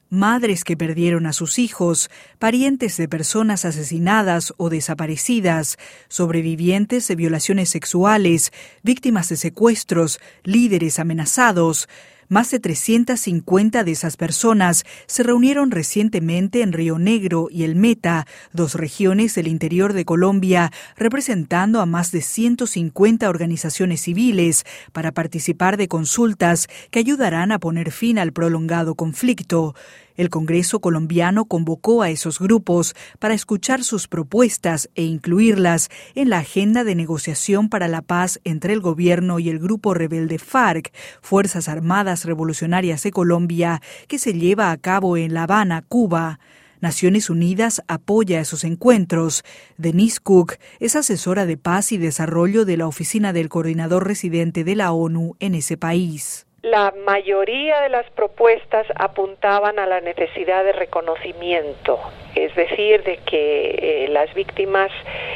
Madres que perdieron a sus hijos, parientes de personas asesinadas o desaparecidas, sobrevivientes de violaciones sexuales, víctimas de secuestros, líderes amenazados. Más de 350 de esas personas se reunieron recientemente en Río Negro y El Meta, dos regiones del interior de Colombia, representando a más de 150 organizaciones civiles para participar de consultas que ayudarán a poner fin al prolongado conflicto. El Congreso colombiano convocó a esos grupos para escuchar sus propuestas e incluirlas en la agenda de negociación para la paz entre el gobierno y el grupo rebelde FARC, Fuerzas Armadas Revolucionarias de Colombia, que se lleva a cabo en La Habana, Cuba. Naciones Unidas apoya esos encuentros. Denise Cook es asesora de paz y desarrollo de la Oficina del Coordinador Residente de la ONU en ese país. La mayoría de las propuestas apuntaban a la necesidad de reconocimiento, es decir, de que las víctimas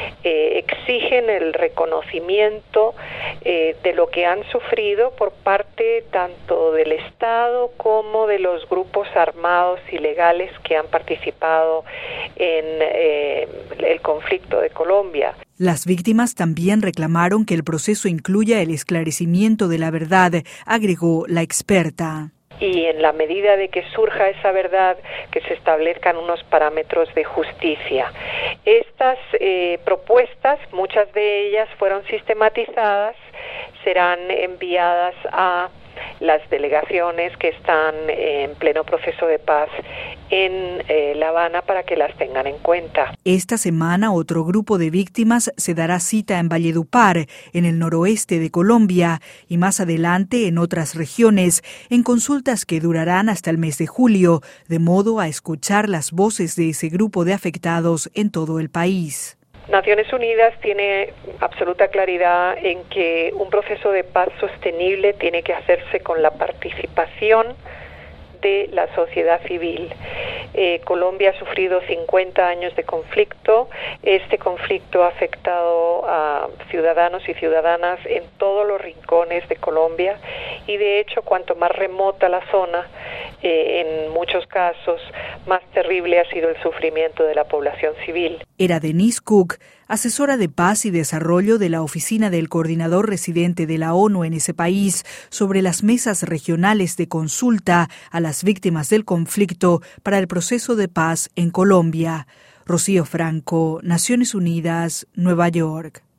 exigen el reconocimiento de lo que han sufrido por parte tanto del Estado como de los grupos armados ilegales que han participado en el conflicto de Colombia. Las víctimas también reclamaron que el proceso incluya el esclarecimiento de la verdad, agregó la experta. Y en la medida de que surja esa verdad, que se establezcan unos parámetros de justicia. Estas propuestas, muchas de ellas fueron sistematizadas, serán enviadas a las delegaciones que están en pleno proceso de paz en La Habana para que las tengan en cuenta. Esta semana otro grupo de víctimas se dará cita en Valledupar, en el noroeste de Colombia, y más adelante en otras regiones, en consultas que durarán hasta el mes de julio, de modo a escuchar las voces de ese grupo de afectados en todo el país. Naciones Unidas tiene absoluta claridad en que un proceso de paz sostenible tiene que hacerse con la participación de la sociedad civil. Colombia ha sufrido 50 años de conflicto. Este conflicto ha afectado a ciudadanos y ciudadanas en todos los rincones de Colombia y de hecho cuanto más remota la zona, en muchos casos más terrible ha sido el sufrimiento de la población civil. Era Denise Cook, asesora de paz y desarrollo de la Oficina del Coordinador Residente de la ONU en ese país, sobre las mesas regionales de consulta a las víctimas del conflicto para el proceso de paz en Colombia. Rocío Franco, Naciones Unidas, Nueva York.